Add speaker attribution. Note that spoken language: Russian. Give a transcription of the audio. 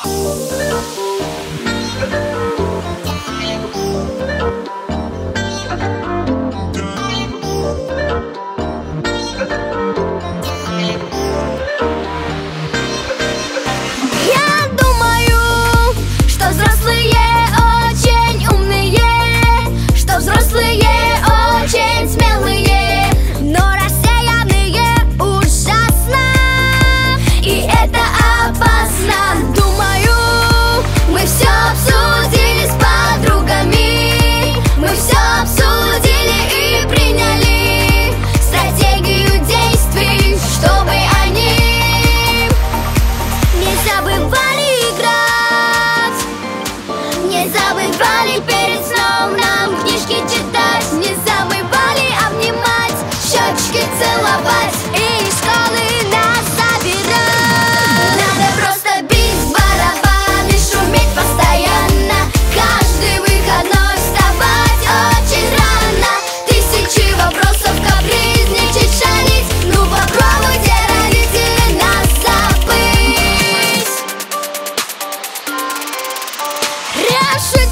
Speaker 1: Не забывали перед сном нам книжки читать, не забывали обнимать, щечки целовать и из школы нас забирать. Надо просто бить в барабаны, шуметь постоянно, каждый выходной вставать очень рано. Тысячи вопросов, капризничать, шалить, ну попробуйте, родители, нас забыть. Реши